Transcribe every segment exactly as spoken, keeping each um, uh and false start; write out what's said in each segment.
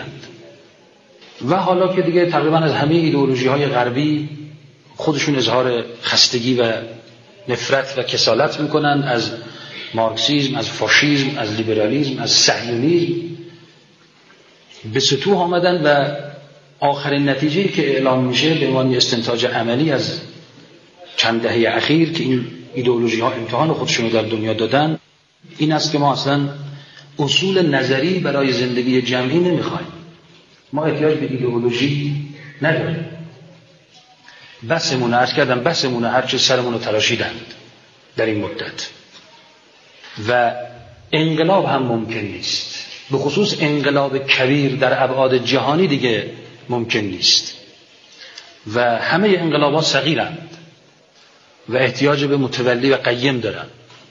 اند. و حالا که دیگه تقریبا از همه ایدئولوژی های غربی خودشون اظهار خستگی و نفرت و کسالت میکنن، از مارکسیسم، از فاشیسم، از لیبرالیسم، از صهیونیسم به سطوح آمدن و آخرین نتیجه‌ای که اعلام میشه به عنوان استنتاج عملی از چند دهه اخیر که این ایدئولوژی ها امتحان خودشون رو در دنیا دادن این است که ما اصلا اصول نظری برای زندگی جمعی نمیخوایم. ما احتیاج به ایدئولوژی نداریم. بسمونه، عرض کردم بسمونه هرچه سرمون رو تراشیدند در این مدت و انقلاب هم ممکن نیست، به خصوص انقلاب کبیر در ابعاد جهانی دیگه ممکن نیست و همه انقلابات صغیرند و احتیاج به متولی و قیم دارن.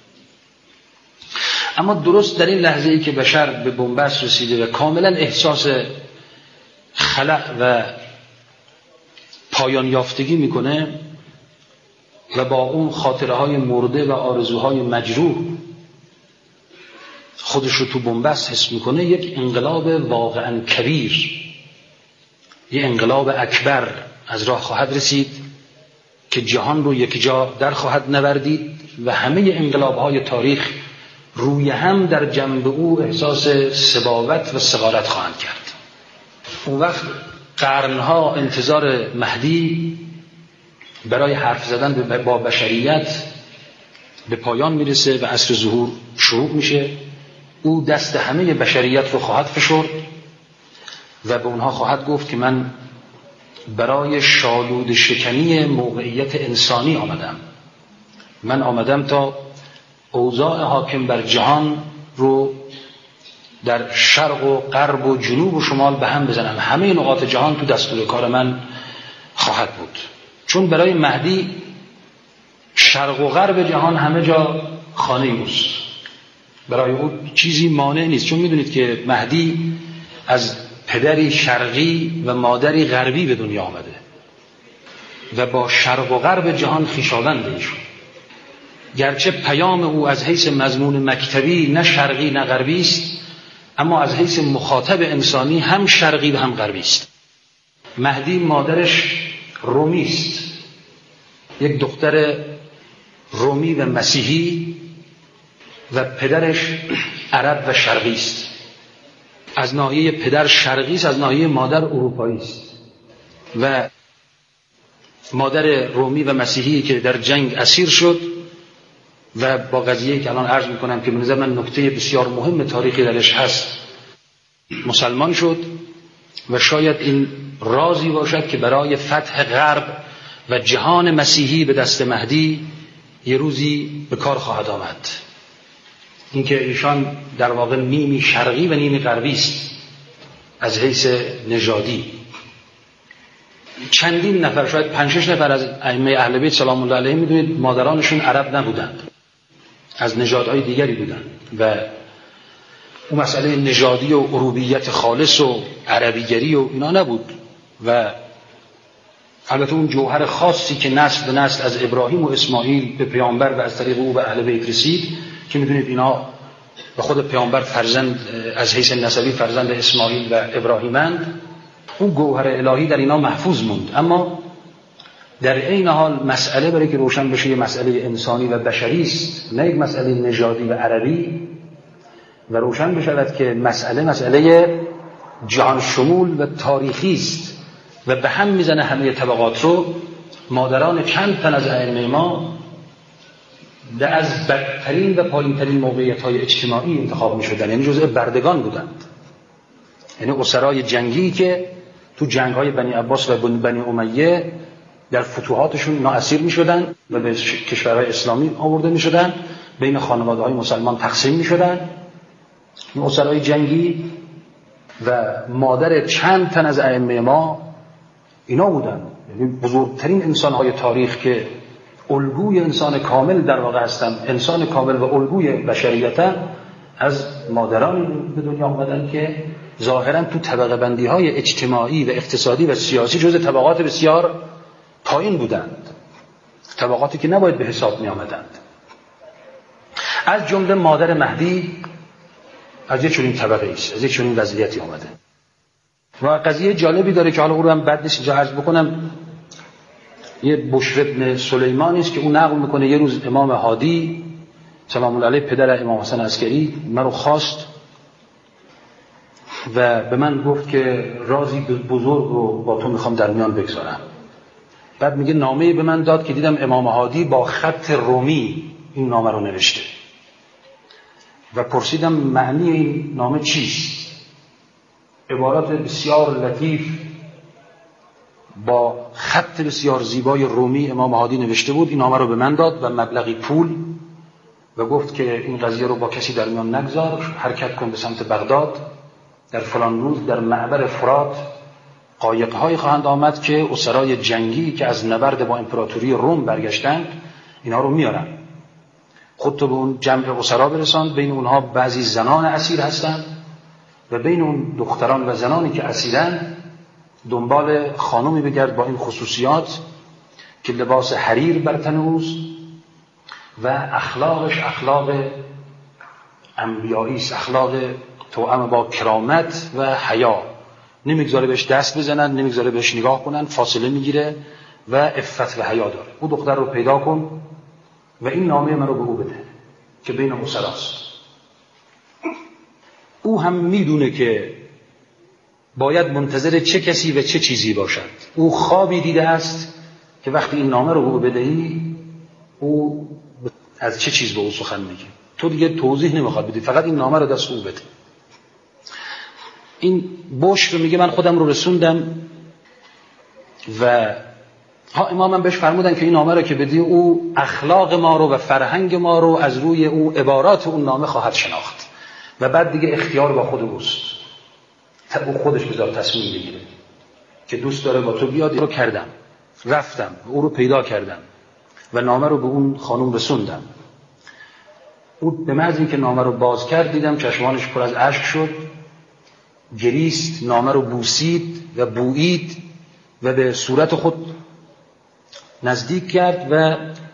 اما درست در این لحظه‌ای که بشر به بنبست رسیده و کاملا احساس خلأ و پایان یافتگی میکنه و با اون خاطره های مرده و آرزوهای مجروح خودش رو تو بنبست حس میکنه، یک انقلاب واقعا کبیر، یک انقلاب اکبر از راه خواهد رسید که جهان رو یک جا در خواهد نوردید و همه انقلاب های تاریخ روی هم در جنب او احساس سباوت و صغارت خواهند کرد. اون وقت قرنها انتظار مهدی برای حرف زدن با بشریت به پایان میرسه و عصر ظهور شروع میشه. او دست همه بشریت رو خواهد فشرد و به اونها خواهد گفت که من برای شالود شکنی موقعیت انسانی آمدم. من آمدم تا اوضاع حاکم بر جهان رو در شرق و غرب و جنوب و شمال به هم بزنم. همه نقاط جهان تو دستور کار من خواهد بود. چون برای مهدی شرق و غرب جهان همه جا خانه اوست، برای او چیزی مانع نیست. چون میدونید که مهدی از پدری شرقی و مادری غربی به دنیا آمده و با شرق و غرب جهان خویشاوند ایشون. گرچه پیام او از حیث مضمون مکتبی نه شرقی نه غربی است، اما از حیث مخاطب انسانی هم شرقی و هم غربی است. مهدی مادرش رومی است، یک دختر رومی و مسیحی، و پدرش عرب و شرقی است. از ناحیه پدر شرقی است، از ناحیه مادر اروپایی است. و مادر رومی و مسیحی که در جنگ اسیر شد و با قضیه‌ای که الان عرض میکنم که به نظر من نکته بسیار مهم تاریخی درش هست مسلمان شد و شاید این رازی باشد که برای فتح غرب و جهان مسیحی به دست مهدی یه روزی به کار خواهد آمد. اینکه ایشان در واقع نیمی شرقی و نیمی غربی است از حیث نژادی. چندین نفر، شاید پنج شش نفر از ائمه اهل بیت سلام الله علیهم میدونید مادرانشون عرب نبودند، از نژادهای دیگری بودند و اون مسئله نژادی و عروبیت خالص و عربیگری و اینا نبود. و البته اون جوهر خاصی که نسل به نسل از ابراهیم و اسماعیل به پیامبر و از طریق او به اهل بیت رسید که میدونید اینا به خود پیامبر فرزند از حیث نسبی فرزند اسماعیل و ابراهیمند، اون گوهر الهی در اینا محفوظ موند. اما در این حال مسئله برای که روشن بشه یه مسئله انسانی و بشری است، نه یک مسئله نژادی و عربی، و روشن بشود که مسئله مسئله جهان شمول و تاریخی است و به هم میزنه همه طبقات رو. مادران چند تن از ائمه ما در از بدترین و پایینترین موقعیت‌های اجتماعی انتخاب می‌شدن، یعنی جزء بردگان بودند، یعنی اسرای جنگی که تو جنگ‌های بنی عباس و بنی امیه در فتوحاتشون اینا اسیر می‌شدن و به کشورهای اسلامی آورده می‌شدن، بین خانواده‌های مسلمان تقسیم می‌شدن. این اسرای جنگی و مادر چند تن از ائمه ما اینا بودن، یعنی بزرگترین انسان‌های تاریخ که الگوی انسان کامل در واقع هستن، انسان کامل و الگوی بشریت، از مادران به دنیا آمدن که ظاهراً تو طبقه بندی های اجتماعی و اقتصادی و سیاسی جزء طبقات بسیار پایین بودند، طبقاتی که نباید به حساب می آمدند. از جمله مادر مهدی از یک چنین طبقه است، از یک چنین وضعیتی آمده. و قضیه جالبی داره که حالا اون رو هم بد نیست اینجا عرض بکنم. یه بشر ابن سلیمانی است که اون نقل میکنه یه روز امام هادی سلام الله علیه پدر امام حسن عسکری من رو خواست و به من گفت که رازی بزرگ رو با تو میخوام در میان بگذارم. بعد میگه نامه‌ای به من داد که دیدم امام هادی با خط رومی این نامه رو نوشته و پرسیدم معنی این نامه چیست. عبارات بسیار لطیف با خط بسیار زیبای رومی امام هادی نوشته بود. این نامه رو به من داد و مبلغی پول و گفت که این قضیه رو با کسی در میان نگذار، حرکت کن به سمت بغداد، در فلان روز در معبر فرات قایق‌هایی خواهند آمد که اسرای جنگی که از نبرد با امپراتوری روم برگشتند اینا رو میارن. خودتو به اون جمع اسرا برسان، بین اونها بعضی زنان اسیر هستند و بین اون دختران و زنانی که اسیرن دنبال خانومی بگرد با این خصوصیات که لباس حریر بر تن اوست و اخلاقش اخلاق انبیایی است، اخلاق توأم با کرامت و حیا. نمیگذاره بهش دست بزنن، نمیگذاره بهش نگاه کنن، فاصله میگیره و عفت و حیا داره. او دختر رو پیدا کن و این نامه من رو به او بده که بین اسراست. او هم میدونه که باید منتظر چه کسی و چه چیزی باشد. او خوابی دیده است که وقتی این نامه رو به او بدهی او از چه چیز به او سخن میگه. تو دیگه توضیح نمیخواد بدی، فقط این نامه رو دست او بده. این بشر میگه من خودم رو رسوندم و ها امامم بهش فرمودن که این نامه رو که بدی او اخلاق ما رو و فرهنگ ما رو از روی او عبارات اون نامه خواهد شناخت و بعد دیگه اختیار با خود اوست. او خودش بذار تصمیم بگیره که دوست داره با تو بیاد. رو کردم، رفتم او رو پیدا کردم و نامه رو به اون خانم رسوندم. او به محض اینکه نامه رو باز کرد دیدم چشمانش پر از اشک شد، گریست، نامه رو بوسید و بویید و به صورت خود نزدیک کرد و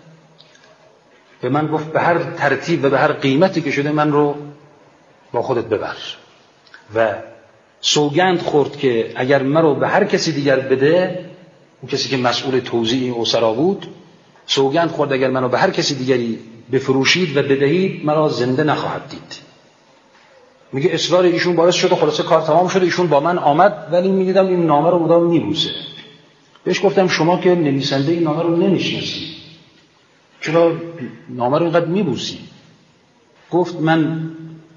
به من گفت به هر ترتیب و به هر قیمتی که شده من رو با خودت ببر و سوگند خورد که اگر من رو به هر کسی دیگر بده، اون کسی که مسئول توزیع اسرا بود، سوگند خورد اگر من رو به هر کسی دیگری بفروشید و بدهید مرا زنده نخواهد دید. میگه اصرار ایشون باعث شد و خلاصه کار تمام شد. ایشون با من آمد ولی میدیدم این نامه رو مدام میبوسه. بهش گفتم شما که نویسنده این نامه رو نمیشناسی، چرا نامه رو اینقدر میبوسی؟ گفت من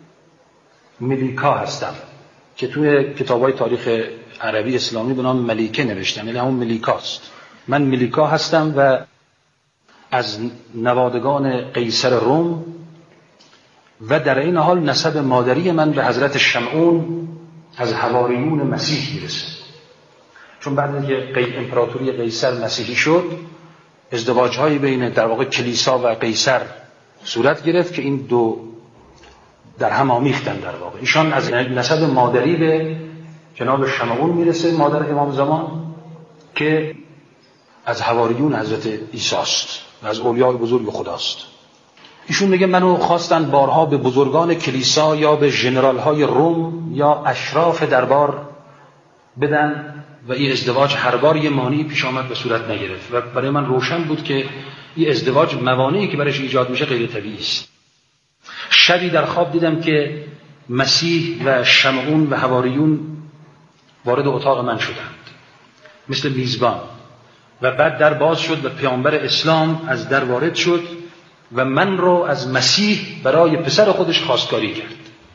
ملیکا هستم که توی کتابای تاریخ عربی اسلامی به نام ملیکه نوشتن، یعنی همون ملیکاست. من ملیکا هستم و از نوادگان قیصر روم و در این حال نسب مادری من به حضرت شمعون از حواریون مسیح میرسه. چون بعد از اینکه امپراتوری قیصر مسیحی شد ازدواج‌هایی بین در واقع کلیسا و قیصر صورت گرفت که این دو در هم آمیختن. در واقع ایشان از نسب مادری به جناب شمعون میرسه، مادر امام زمان، که از حواریون حضرت عیسی است و از اولیاء بزرگ خداست. ایشون میگه منو خواستن بارها به بزرگان کلیسا یا به ژنرال های روم یا اشراف دربار بدن و این ازدواج هر بار یه مانعی پیش آمد به صورت نگرفت و برای من روشن بود که این ازدواج موانعی که برایش ایجاد میشه غیر طبیعی است. شبی در خواب دیدم که مسیح و شمعون و حواریون وارد اتاق من شدند مثل میزبان و بعد در باز شد و پیامبر اسلام از در وارد شد و من رو از مسیح برای پسر خودش خواستگاری کرد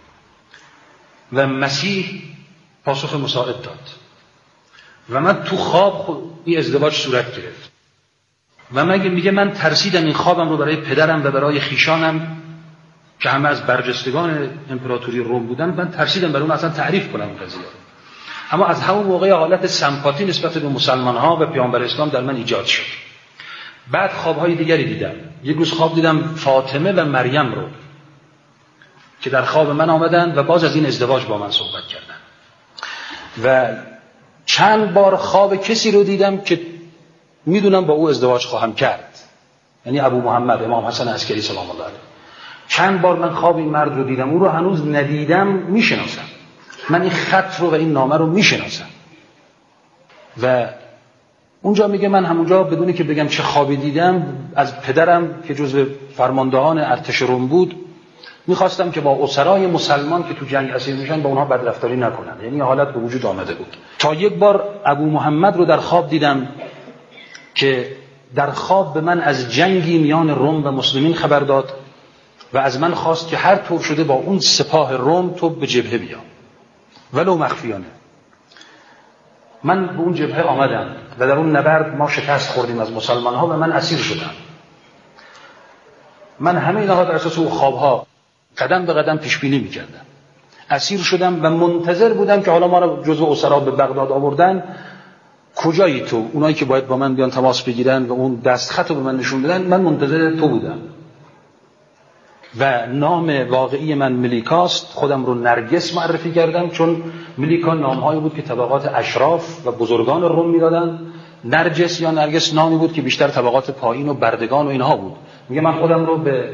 و مسیح پاسخ مساعد داد و من تو خواب این ازدواج صورت گرفت و من میگه من ترسیدم این خوابم رو برای پدرم و برای خیشانم که همه از برجستگان امپراتوری روم بودن، من ترسیدم برای اون اصلا تعریف کنم این قضیه. اما از همون موقع حالت سمپاتی نسبت به مسلمان ها و پیامبر اسلام در من ایجاد شد. بعد خوابهای دیگری دیدم. یک روز خواب دیدم فاطمه و مریم رو که در خواب من آمدن و باز از این ازدواج با من صحبت کردن و چند بار خواب کسی رو دیدم که میدونم با او ازدواج خواهم کرد، یعنی ابو محمد امام حسن عسکری سلام الله علیه. چند بار من خواب این مرد رو دیدم، او رو هنوز ندیدم، میشناسم. من این خط رو و این نامه رو میشناسم. و اونجا میگه من همونجا بدونی که بگم چه خوابی دیدم، از پدرم که جزو فرماندهان ارتش روم بود میخواستم که با اسرای مسلمان که تو جنگ اسیر میشن با اونها بدرفتاری نکنن. یعنی حالت به وجود آمده بود. تا یک بار ابو محمد رو در خواب دیدم که در خواب به من از جنگی میان روم و مسلمین خبر داد و از من خواست که هر طور شده با اون سپاه روم تو به جبهه بیا، ولو مخفیانه. من به اون جبهه آمدم و در اون نبرد ما شکست خوردیم از مسلمان ها و من اسیر شدم. من همه اینها در اساس اون خوابها قدم به قدم پیش بینی می‌کردم. اسیر شدم و منتظر بودم که حالا ما رو جزو اسرا به بغداد آوردن، کجایی تو؟ اونایی که باید با من بیان تماس بگیرن و اون دستخط رو به من نشون بدن، من منتظر تو بودم. و نام واقعی من ملیکاست. خودم رو نرگس معرفی کردم، چون ملیکا نامهایی بود که طبقات اشراف و بزرگان روم میدادن. نرجس یا نرگس نامی بود که بیشتر طبقات پایین و بردگان و اینها بود. میگه من خودم رو به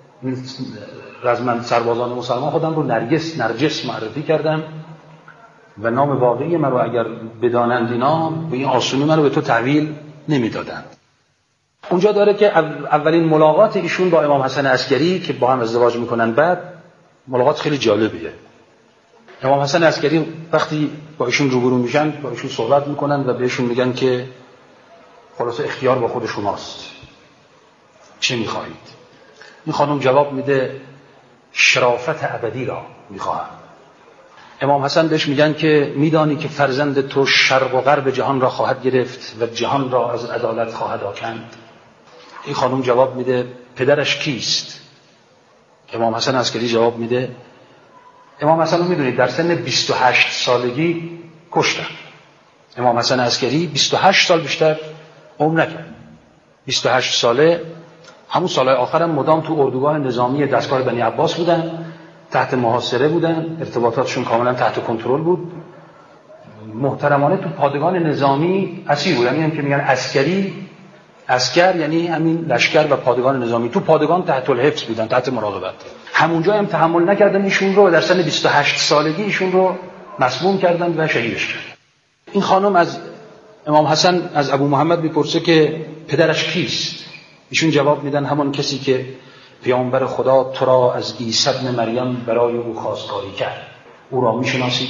رزمند سربازان مسلمان خودم رو نرگس نرجس معرفی کردم و نام واقعی من رو اگر بدانند اینا به این آسونی من رو به تو تحویل نمیدادند. اونجا داره که اولین ملاقات ایشون با امام حسن عسکری که با هم ازدواج میکنن، بعد ملاقات خیلی جالبیه. امام حسن عسکری وقتی با ایشون روبرو میشن با ایشون صحبت میکنن و بهشون میگن که خلاص اختیار با خود شماست، چه میخواهید؟ این خانم جواب میده شرافت ابدی را میخواهم. امام حسن بهش میگن که میدانی که فرزند تو شرق و غرب جهان را خواهد گرفت و جهان را از عدالت خواهد آکند. این خانم جواب میده پدرش کیست؟ امام حسن عسکری جواب میده امام حسن رو میدونید در سن بیست و هشت سالگی کشتن. امام حسن عسکری بیست و هشت سال بیشتر عمر نکرد. بیست و هشت ساله، همون سالهای آخرم مدام تو اردوگاه نظامی دستگاه بنی عباس بودن، تحت محاصره بودن، ارتباطاتشون کاملا تحت کنترل بود. محترمانه تو پادگان نظامی اسیر بودن. یعنی که میگن عسکری، عسکر یعنی همین لشکر و پادگان نظامی، تو پادگان تحت الحفظ بودن، تحت مراقبت. همونجا هم تحمل نکردن ایشون رو، در سن بیست و هشت سالگی ایشون رو مسموم کردن و شهیدش کردن. این خانم از امام حسن از ابو محمد میپرسه که پدرش کیست؟ ایشون جواب میدن همان کسی که پیامبر خدا تو را از عیسی ابن مریم برای او خواستگاری کرد، او را میشناسی؟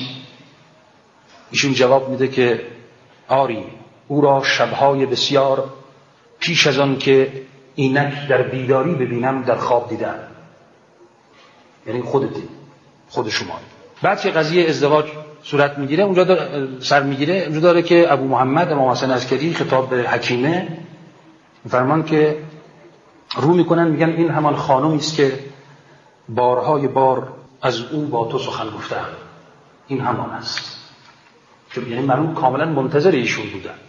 ایشون جواب میده که آری، او را شبهای بسیار پیش از آن که اینک در بیداری ببینم در خواب دیدم. یعنی خودتی، خود شما. بعد که قضیه ازدواج صورت میگیره اونجا داره سر میگیره اونجا داره که ابو محمد امام حسن عسکری خطاب به حکیمه فرمان که رو میکنن، میگن این همان خانمی است که بارهای بار از او با تو سخن گفتم، این همان است. یعنی معلوم کاملا منتظر ایشون بودند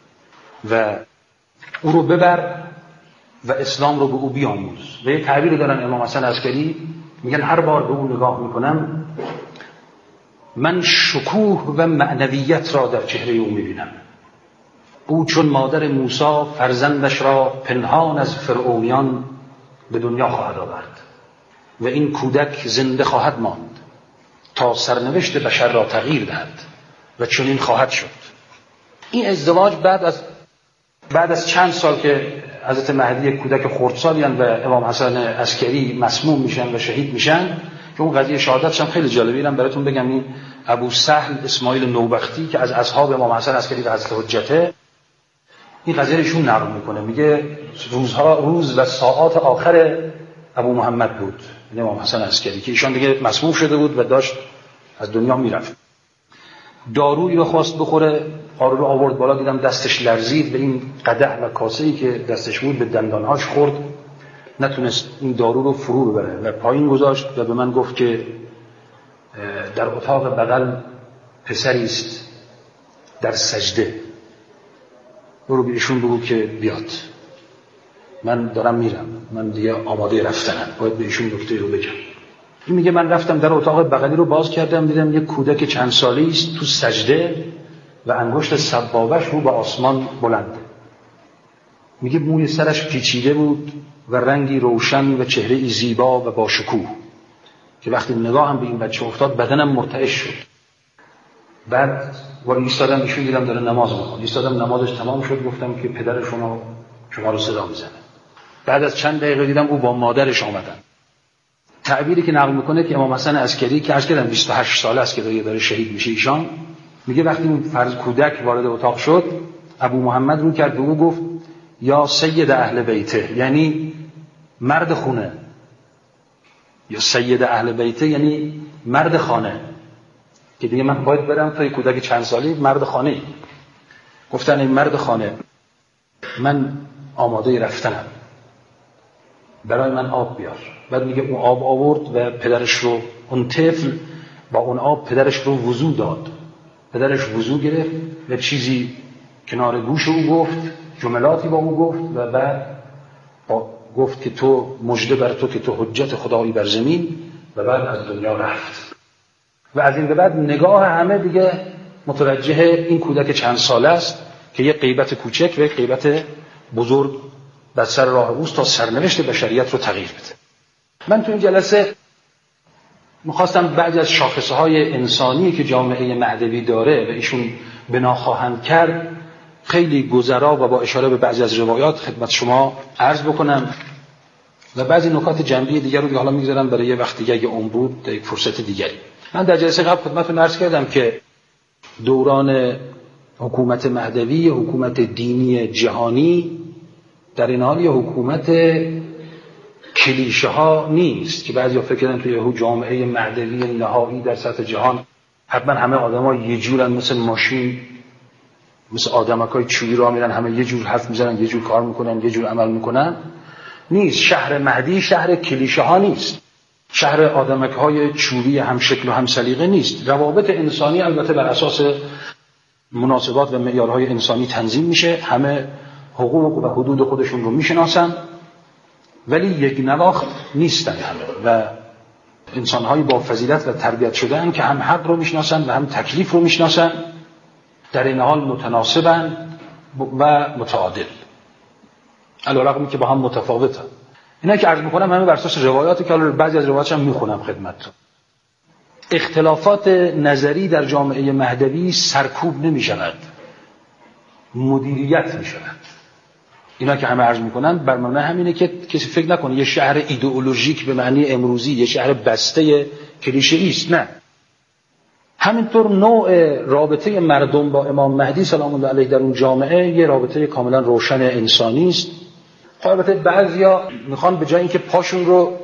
و او رو ببر و اسلام رو به او بیاموز. و یک تعبیر دارن امام حسن عسکری، میگن هر بار به او نگاه میکنم من شکوه و معنویت را در چهره او میبینم. او چون مادر موسی فرزندش را پنهان از فرعونیان به دنیا خواهد آورد و این کودک زنده خواهد ماند تا سرنوشت بشر را تغییر دهد و چنین خواهد شد. این ازدواج بعد از بعد از چند سال که حضرت مهدی کودک خردسالی و امام حسن عسکری مسموم میشن و شهید میشن، که اون قضیه شهادتش هم خیلی جالبه. اینم براتون بگم، این ابو سهل اسماعیل نوبختی که از اصحاب امام حسن عسکری و حضرت حجته، این قضیه ایشون نقل میکنه، میگه روزها روز و ساعات آخر ابو محمد بود، امام حسن عسکری، که ایشان دیگه مسموم شده بود و داشت از دنیا میرفت. دارویی رو خواست بخوره، آرو رو آورد بالا، دیدم دستش لرزید، به این قدح و کاسه‌ای که دستش بود به دندانهاش خورد، نتونست این دارو رو فرو ببره و پایین گذاشت و به من گفت که در اتاق بغل پسری است در سجده، برو بهشون بگو که بیاد، من دارم میرم، من دیگه آماده رفتنم، باید بهشون نکته رو بگم. این میگه من رفتم در اتاق بغلی رو باز کردم، دیدم یک کودک چند ساله‌ای است تو سجده و انگشت سبابش رو به آسمان بلنده. میگه موی سرش پیچیده بود و رنگی روشن و چهره‌ای زیبا و با شکوه، که وقتی نگاهم به این بچه افتاد بدنم مرتعش شد. بعد ولی ایستادم ایشون دیدم داره نماز میخونه، ایستادم نمازش تمام شد، گفتم که پدر شما شما رو صدا میزنه. بعد از چند دقیقه دیدم او با مادرش آمدن. تعبیری که نقل میکنه که امام حسن عسکری که عرض کردم بیست و هشت ساله است که داره شهید میشه ایشان، میگه وقتی اون فرز کودک وارد اتاق شد، ابو محمد رو کرد به او گفت یا سید اهل بیته، یعنی مرد خونه، یا سید اهل بیته یعنی مرد خانه، که دیگه من باید برم تا کودک چند سالی مرد خانه. گفتن این مرد خانه من آماده رفتنم، برای من آب بیار. بعد میگه اون آب آورد و پدرش رو، اون طفل با اون آب پدرش رو وضو داد. پدرش وضو گرفت و چیزی کنار گوش او گفت، جملاتی با او گفت و بعد گفت که تو مژده بر تو که تو حجت خدایی بر زمین، و بعد از دنیا رفت. و از این به بعد نگاه همه دیگه متوجه این کودک چند ساله است که یک غیبت کوچک و یک غیبت بزرگ بر سر راه اوست تا سرنوشت بشریت رو تغییر بده. من تو این جلسه میخواستم بعضی از شاخصه های انسانی که جامعه مهدوی داره و ایشون بنا خواهند کرد خیلی گذرا و با اشاره به بعضی از روایات خدمت شما عرض بکنم و بعضی نکات جنبی دیگر رو حالا میگذارم برای یه وقت دیگه، اگه عمر بود، یک فرصت دیگری. من در جلسه قبل خدمتتون عرض کردم که دوران حکومت مهدوی حکومت دینی جهانی در این حال یه حکومت کلیشه ها نیست که بعضیا فکر کردن توی جامعه مهدوی نهایی در سطح جهان حتما همه آدم‌ها یه جورن، مثل ماشین، مثل آدمکای چوبی راه میرن، همه یه جور حرف میزنن، یه جور کار میکنن، یه جور عمل میکنن. نیست. شهر مهدی شهر کلیشه ها نیست، شهر آدمک‌های چوبی هم شکل و هم سلیقه نیست. روابط انسانی البته بر اساس مناسبات و معیارهای انسانی تنظیم میشه، همه حقوق و حدود خودشون رو میشناسن، ولی یک نواخت نیستن همه و انسان‌های با فضیلت و تربیت شده‌اند که هم حق رو میشناسن و هم تکلیف رو میشناسن، در این حال متناسبن و متعادل، علی‌رغم که با هم متفاوتن. اینا که عرض میکنم همه بر اساس روایاتی که بعضی از روایاتش هم میخونم خدمتتون. اختلافات نظری در جامعه مهدوی سرکوب نمیشود، مدیریت میشود. اینا که همه عرض میکنن بر مبنای همینه که کسی فکر نکنه یه شهر ایدئولوژیک به معنی امروزی، یه شهر بسته کلیشه‌ای است. نه، همینطور نوع رابطه مردم با امام مهدی سلام الله علیه در اون جامعه یه رابطه کاملا روشن انسانی است. البته بعضیا میخوان به جای اینکه پاشون رو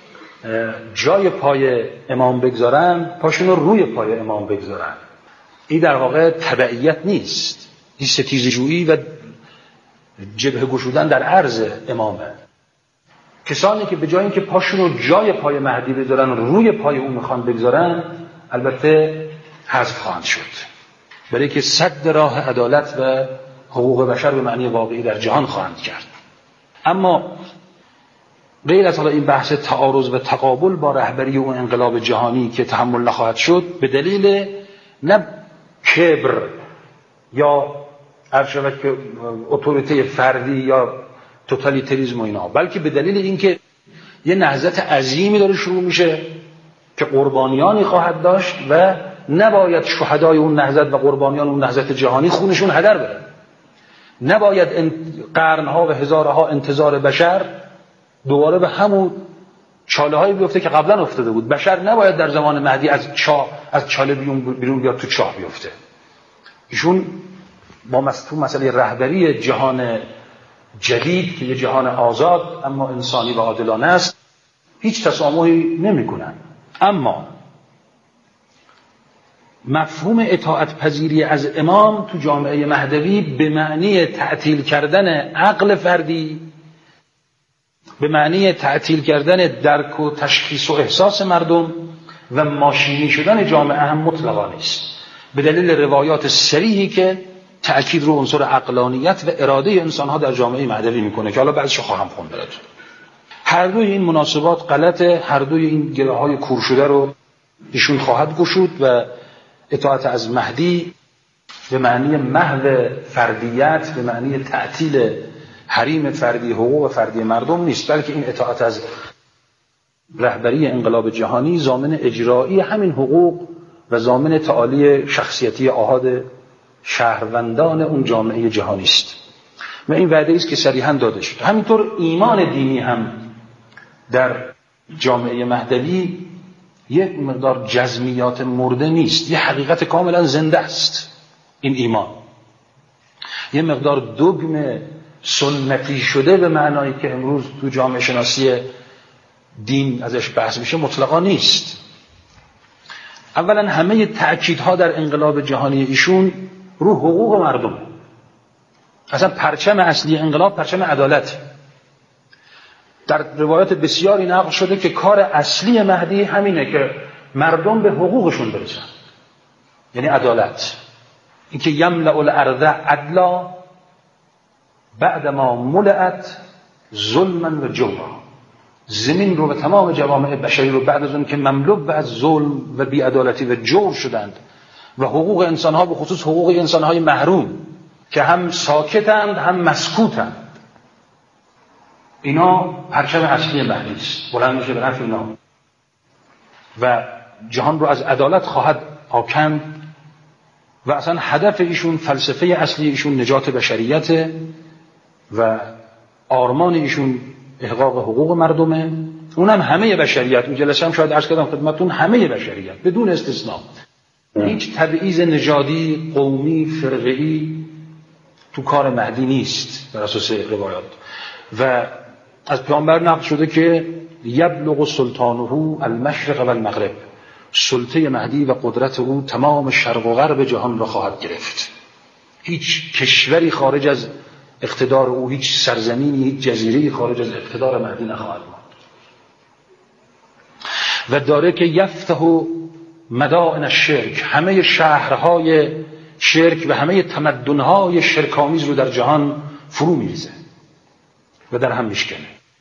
جای پای امام بگذارن، پاشون رو روی پای امام بگذارن. این در واقع تبعیت نیست، این ستیزجویی و جبهه گشودن در عرض امامه. کسانی که به جای اینکه پاشون رو جای پای مهدی بذارن روی پای اون میخوان بگذارن، البته حذف خواهند شد، برای که سد راه عدالت و حقوق بشر به معنی واقعی در جهان خواهند کرد. اما غیر از حالا این بحث تعارض و تقابل با رهبری اون انقلاب جهانی که تحمل نخواهد شد به دلیل نه کبر یا ارشد که اتوریته فردی یا توتالیتریسم و اینا، بلکه به دلیل اینکه یه نهضت عظیمی داره شروع میشه که قربانیانی خواهد داشت و نباید شهدای اون نهضت و قربانیان اون نهضت جهانی خونشون هدر بره. نباید قرنها و هزارها انتظار بشر دوباره به همون چاله هایی بیفته که قبلا افتاده بود. بشر نباید در زمان مهدی از چاه از چاله بیرون بیاد تو چاه بیفته. ایشون با مفهوم مسئله رهبری جهان جدید که یه جهان آزاد اما انسانی و عادلانه است هیچ تسامحی نمی‌کنن. اما مفهوم اطاعت پذیری از امام تو جامعه مهدوی به معنی تعطیل کردن عقل فردی، به معنی تعطیل کردن درک و تشخیص و احساس مردم و ماشینی شدن جامعه هم مطلقا نیست، به دلیل روایات صریحی که تأکید رو عنصر عقلانیت و اراده انسان‌ها در جامعه مهدوی میکنه که حالا بعضیشو خواهم خوند براتون. هر دوی این مناسبات غلطه، هر دوی این گره‌های کور شده رو ایشون خواهد گشود و اطاعت از مهدی به معنی محو فردیت، به معنی تعطیل حریم فردی، حقوق فردی مردم نیست، بلکه این اطاعت از رهبری انقلاب جهانی ضامن اجرایی همین حقوق و ضامن تعالی شخصیتی آحاد شهروندان اون جامعه جهانی است و این وعده است که صریحاً داده شد. همینطور ایمان دینی هم در جامعه مهدوی یک مقدار جزمیات مرده نیست، یه حقیقت کاملا زنده است. این ایمان یه مقدار دوگم سنتی شده به معنایی که امروز تو جامعه شناسی دین ازش بحث میشه مطلقا نیست. اولا همه تأکیدها در انقلاب جهانی ایشون رو حقوق مردم. اصلا پرچم اصلی انقلاب پرچم عدالت. در روایات بسیاری نقل شده که کار اصلی مهدی همینه که مردم به حقوقشون برسن، یعنی عدالت. اینکه یملأ الارض عدلا بعدما ملئت ظلما و جورا، زمین رو و تمام جوامع بشری رو بعد از اون که مملو از ظلم و بی‌عدالتی و جور شدند و حقوق انسانها به خصوص حقوق انسانهای محروم که هم ساکتند هم مسکوتند، اینا پرچم اصلی مهدی است، بلند میشه به نفع اینا و جهان رو از عدالت خواهد آکند و اصلا هدف ایشون، فلسفه اصلی ایشون نجات بشریت و آرمان ایشون احقاق حقوق مردمه، اونم همه بشریت. اون جلسه هم شاید عرض کردم خدمتتون همه بشریت بدون استثناء. هیچ تبعیض نژادی، قومی، فرقه‌ای تو کار مهدی نیست بر اساس روایات. و از پیامبر نقل شده که یبلغ سلطانه المشرق و المغرب، سلطه مهدی و قدرت او تمام شرق و غرب جهان را خواهد گرفت. هیچ کشوری خارج از اقتدار او، هیچ سرزمینی، هیچ جزیره‌ای خارج از اقتدار مهدی نخواهد ماند. و داره که یفتح مدائن الشرک، همه شهرهای شرک و همه تمدن‌های شرک‌آمیز رو در جهان فرو می‌ریزه و در هم میشکنه.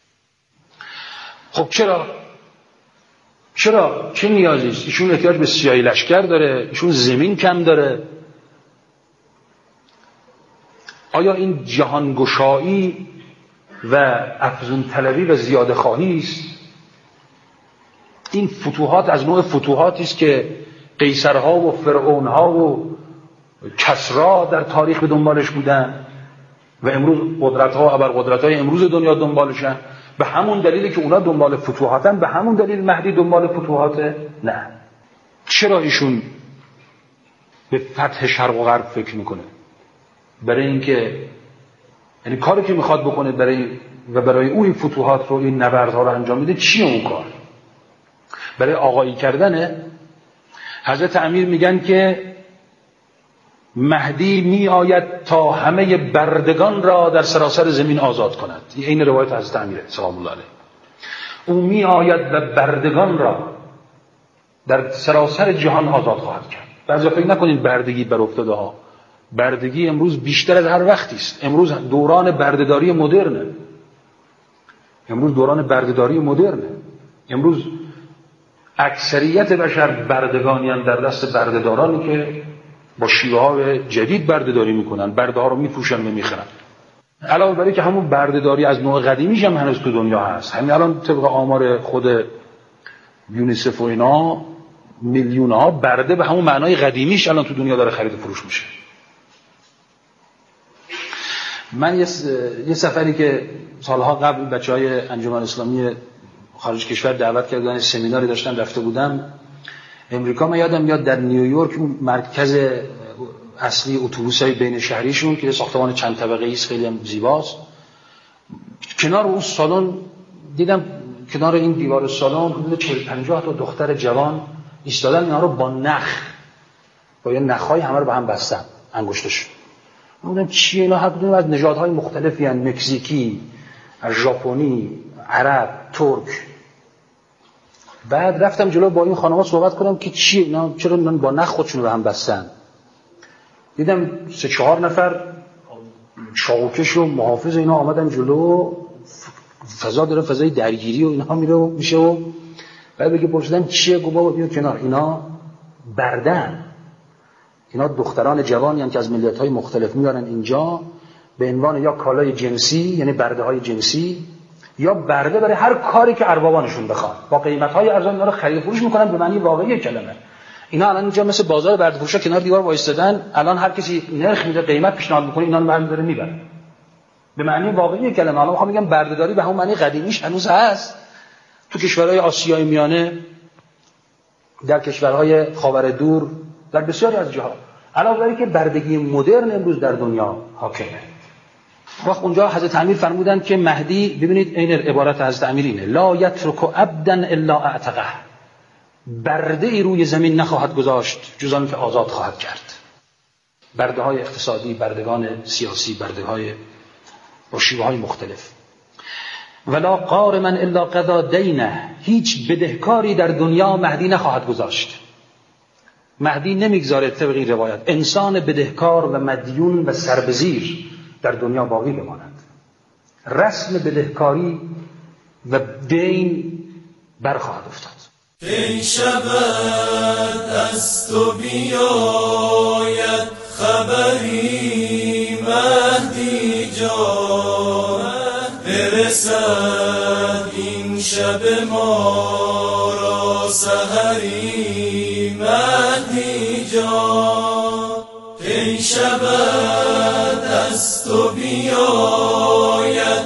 خب چرا؟ چرا؟ چه نیازی است؟ ایشون احتیاج به سیاهی لشکر داره، ایشون زمین کم داره. آیا این جهانگشایی و افزون طلبی و زیاده خواهی است؟ این فتوحات از نوع فتوحاتی است که قیصرها و فرعونها و کسرا در تاریخ به دنبالش بودن و امروز قدرت‌ها و ابرقدرت‌های امروز دنیا دنبالشن. به همون دلیلی که اونا دنبال فتوحاتن، به همون دلیل مهدی دنبال فتوحاته؟ نه. چرا ایشون به فتح شرق و غرب فکر میکنه؟ برای اینکه یعنی کاری که میخواد بکنه برای و برای او این فتوحات رو، این نبردها رو انجام میده، چیه اون کار؟ برای آقایی کردنه. حضرت امیر میگن که مهدی می آید تا همه بردگان را در سراسر زمین آزاد کند. این روایت حضرت امیره سلام الله علیه. او می آید و بردگان را در سراسر جهان آزاد خواهد کرد. بعضی فکر نکنید بردگی بر افتاده ها. بردگی امروز بیشتر از هر وقتی است. امروز دوران بردهداری مدرنه. امروز دوران بردهداری مدرنه. امروز اکثریت بشر بردگانیان در دست بردهدارانی که با شیوه های جدید بردهداری میکنن، برده ها رو میفروشن و میخرن. علاوه بر اینکه همون بردهداری از نوع قدیمیش هم هنوز تو دنیا هست. همین الان طبق آمار خود یونیسف و اینا میلیون ها برده به همون معنای قدیمیش الان تو دنیا داره خرید و فروش میشه. من یه, س... یه سفری که سالها قبل بچهای انجمن اسلامی خارج کشور دعوت کردن، سمیناری داشتن، رفته بودم امریکا. من یادم میاد در نیویورک اون مرکز اصلی اتوبوسای بین شهریشون که ساختمان چند طبقه‌ای است، خیلی هم زیباست، کنار اون سالن دیدم، کنار این دیوار سالن حدود چهل پنجاه تا دختر جوان ایستادن، اینا رو با نخ با یه نخای همه رو به هم بستن انگشتش. من گفتم چیه اینا؟ هر کدوم از نژادهای مختلفی ان، مکزیکی، ژاپنی، عرب، ترک. بعد رفتم جلو با این خانم‌ها صحبت کردم که چیه اینا، چرا اینا با نخ خودشون رو هم بستن. دیدم سه چهار نفر چاوکش و محافظ اینا آمدن جلو، فضا داره فضای درگیری و اینا میره و میشه و بعد بگه پرسیدم چیه؟ گفت بابا بیا کنار، اینا بردن، اینا دختران جوانی هستند که از ملیت‌های مختلف میارن اینجا به عنوان یا کالای جنسی، یعنی برده های جنسی، یا برده برای هر کاری که اربابانشون بخوان، با قیمت‌های ارزان اینا رو خرید و فروش میکنن به معنی واقعی کلمه. اینا الان اینجا مثل بازار برده‌فروشا کنار دیوار وایستادن، الان هر کسی نرخ میده، قیمت پیشنهاد میکنه، اینا رو برمی‌داره میبره. به معنی واقعی کلمه. حالا میخوام بگم بردهداری به همون معنی قدیمیش هنوز هست. تو کشورهای آسیای میانه، در کشورهای خاور دور، در بسیاری از جاها، علاوه بر اینکه بردگی مدرن امروز در دنیا حاکمه. وقت اونجا حضرت امیر فرمودن که مهدی، ببینید این عبارت حضرت امیر اینه: لا یترک عبدا الا اعتقه، برده ای روی زمین نخواهد گذاشت جز آن که آزاد خواهد کرد. برده های اقتصادی، بردگان سیاسی، برده های با شیوه های مختلف. ولا قارما الا قضا دینه، هیچ بدهکاری در دنیا مهدی نخواهد گذاشت. مهدی نمیگذاره طبق این روایت انسان بدهکار و مدیون و سربزیر در دنیا باقی بماند. رسم بدهکاری و دین برخواهد افتاد. ای شبت از تو بیاید خبری مهدی جان، برسد این شب ما را سحری مهدی جان. ای شبت از تو بیاید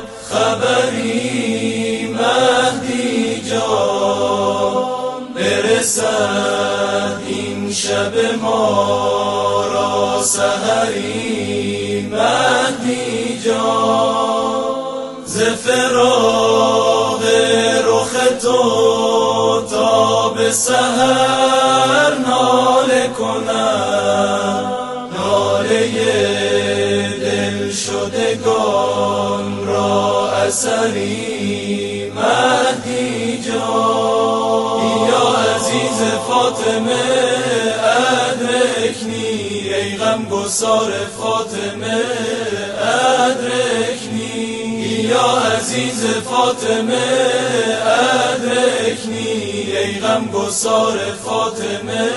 خبری مهدی جان، برسد این شب ما را سحری مهدی جان. ز فراق رخ تو تا به سحر ناله کنم، ناله دل شدگان را اثری مهدی جان. یا عزیز فاطمه ادرکنی، ای غم گسار فاطمه ادرکنی. یا عزیز فاطمه ادرکنی، ای غم گسار فاطمه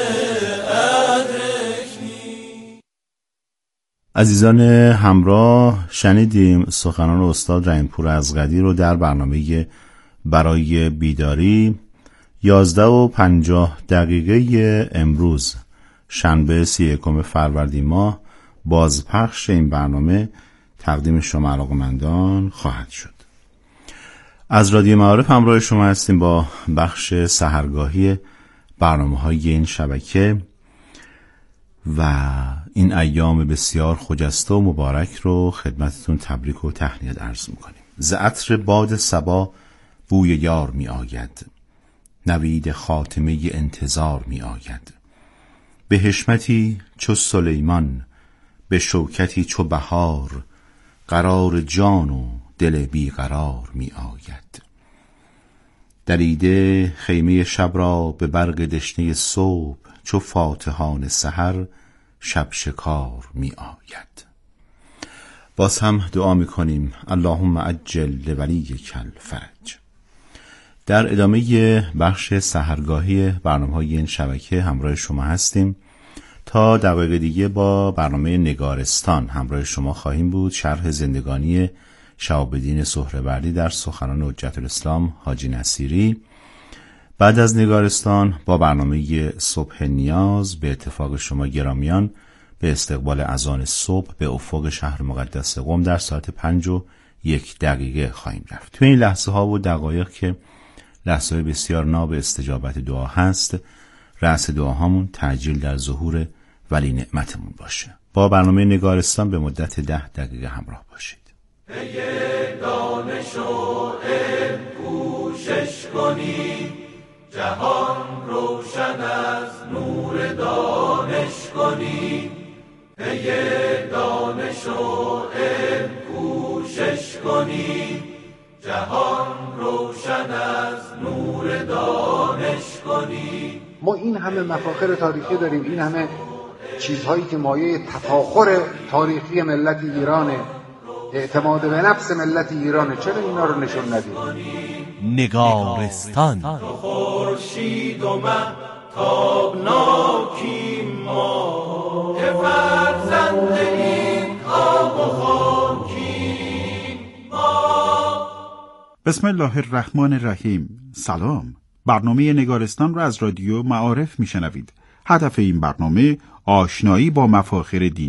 ادرکنی. عزیزان همراه، شنیدیم سخنان استاد رحیم‌پور ازغدی رو در برنامه برای بیداری یازده و پنجاه دقیقه امروز شنبه سی و یکم فروردین ماه بازپخش این برنامه تقدیم شما علاقه‌مندان خواهد شد. از رادیو معارف همراه شما هستیم با بخش سحرگاهی برنامه‌های این شبکه و این ایام بسیار خجسته و مبارک رو خدمتتون تبریک و تهنیت عرض می‌کنیم. ز عطر باد صبا بوی یار می آید، نوید خاتمه انتظار می آید. به حشمتی چو سلیمان، به شوکتی چو بهار، قرار جان و دل بی قرار می آید. دریده خیمه شب را به برق دشنه صبح، چو فاتحان سحر شب شکار می آید. باز هم دعا می کنیم اللهم عجل لولیک الفرج. در ادامه بخش سحرگاهی برنامه‌های این شبکه همراه شما هستیم. تا دقایق دیگه با برنامه نگارستان همراه شما خواهیم بود. شرح زندگانی شهاب الدین سهروردی در سخنان حجت الاسلام حاجی نصیری. بعد از نگارستان با برنامه صبح نیاز به اتفاق شما گرامیان به استقبال اذان صبح به افق شهر مقدس قم در ساعت پنج و یک دقیقه خواهیم رفت. تو این لحظه ها و دقایق که لحظه بسیار ناب استجابت دعا هست، رأس دعاهامون تعجیل در ظهور ولی نعمتمون باشه. با برنامه نگارستان به مدت ده دقیقه همراه باشید. ای دانش و علم کوشش کنی، جهان روشن از نور دانش کنی. ای دانش و علم کوشش کنی، جهان روشن از نور دانش کنی. ما این همه مفاخر تاریخی داریم، این همه چیزهایی که مایه تفاخر تاریخی ملت ایرانه، اعتماد به نفس ملت ایرانه، چرا اینا رو نشون ندیم؟ نگارستان. خورشید و مه تابناکیم ما، که فرزند این آب و خاکیم ما. بسم الله الرحمن الرحیم. سلام. برنامه نگارستان را از رادیو معارف میشنوید. هدف این برنامه آشنایی با مفاخر دینی